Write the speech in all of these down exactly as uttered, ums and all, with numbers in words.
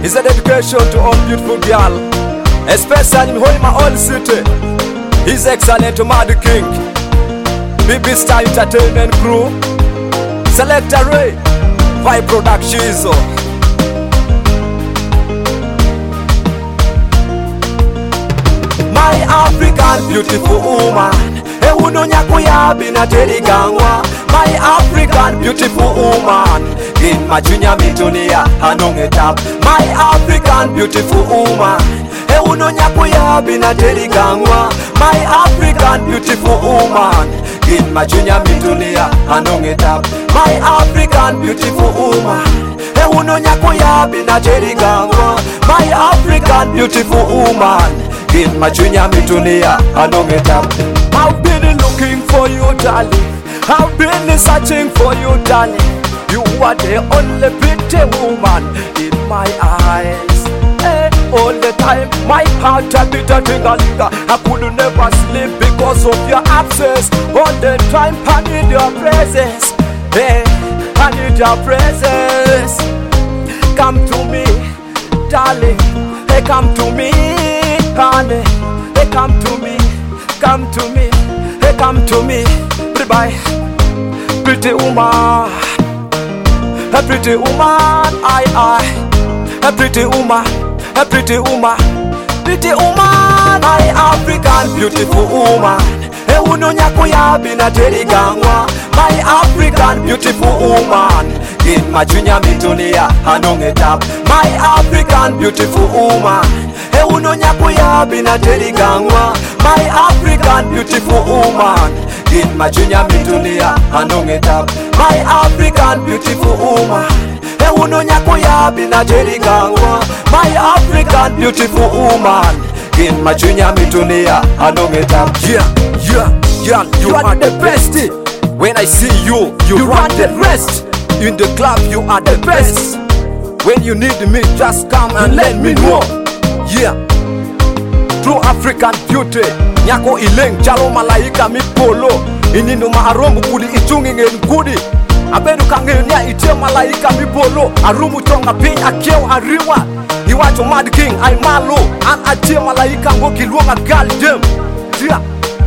is a dedication to all beautiful girl, especially in Hoima Old City. His Excellent Mad King, B B Star Entertainment Crew, Selector Ray, Vibe Productions. My African beautiful woman, e uno nyakuya binaterigangwa. My African beautiful woman, in majunya mitunia anongetap. My African beautiful woman, e uno nyakuya binaterigangwa. My African beautiful woman, in majunya mitunia anongetap. My African beautiful woman, e uno nyakuya binaterigangwa. My African beautiful woman, in majunya mitunia anongetap. I've been looking for you, darling. I've been searching for you, darling. You are the only pretty woman in my eyes. Hey, all the time, my heart a bit a tingalinga. I could never sleep because of your absence. All the time, I need your presence. Hey, I need your presence. Come to me, darling. Hey, come to me, honey. Hey, come to me, come to me. Hey, come to me. Bye, pretty woman. A pretty woman, I, I. A pretty woman, a pretty woman, pretty woman. My African beautiful woman, e uno nyakuya binaterigangwa. My African beautiful woman, in majunya mitunia anongetap. My African beautiful woman, e uno nyakuya binaterigangwa. My African beautiful woman, in majunya mitunia anongetap. My African beautiful woman, e uno nyakuya binaterigangwa. My African beautiful woman, in majunya mitunia anongetap. Yeah, yeah, yeah, you, you are, are the best. When I see you, you, you run the rest. In the club, you are the best. When you need me, just come and let me know. Yeah, true African beauty. Nyako ileng chalo malaika mi polo. Inino maarongo kuli ichungi ngen kudi. Abedu kangenya itie malaika mi polo. Arumu chonga ping akeo ariwa. Iwacho Mad King ay malo. An atie malaika ngoki luonga gal jem. Yeah.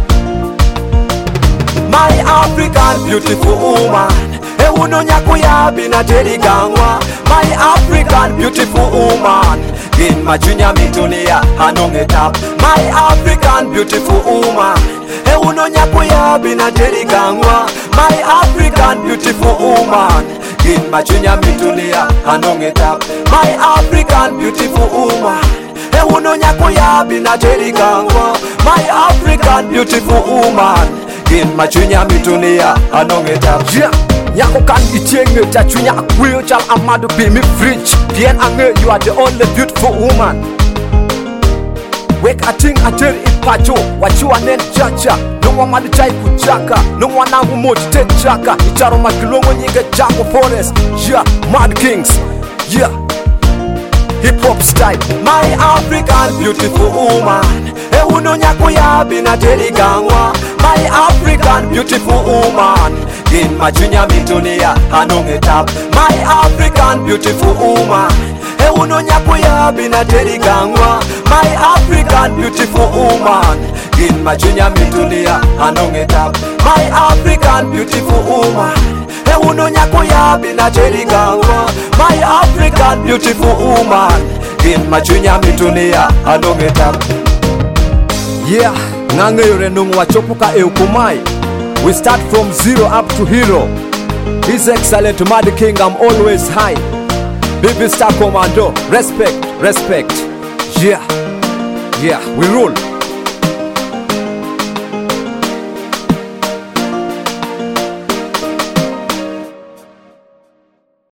My African beautiful woman, e uno nyakuya binaterigangwa. My African beautiful woman, in majunya mitunia anongetap. My African beautiful woman, e uno nyakuya binaterigangwa. My African beautiful woman, in majunya mitunia anongetap. My African beautiful woman, e uno nyakuya binaterigangwa. My African beautiful woman, in majunya mitunia anongetap. Yeah, nyako kan ichenge chachunya akwiyo chal amado be me fridge. Pien ange, you are the only beautiful woman. Wek ating ater ipacho, wachiwa nen chacha. No one madi chai kuchaka, no one nangu moji te chaka. Icharo makilongo nyinge Jango Forest. Yeah, Mad Kings. Yeah, hip hop style. My African beautiful woman, e uno nyakuya binaterigangwa. My African beautiful woman, in majunya mitunia anongetap. My African beautiful woman, e uno nyakuya binaterigangwa. My African beautiful woman, in majunya mitunia anongetap. My African beautiful woman, e uno nyakuya binaterigangwa. My African beautiful woman, in majunya mitunia anongetap. Yeah, nange yore nungu wachopuka eukumai. We start from zero up to hero. His Excellent Mad King, I'm always high. B B Star Commando, respect, respect. Yeah, yeah, we rule.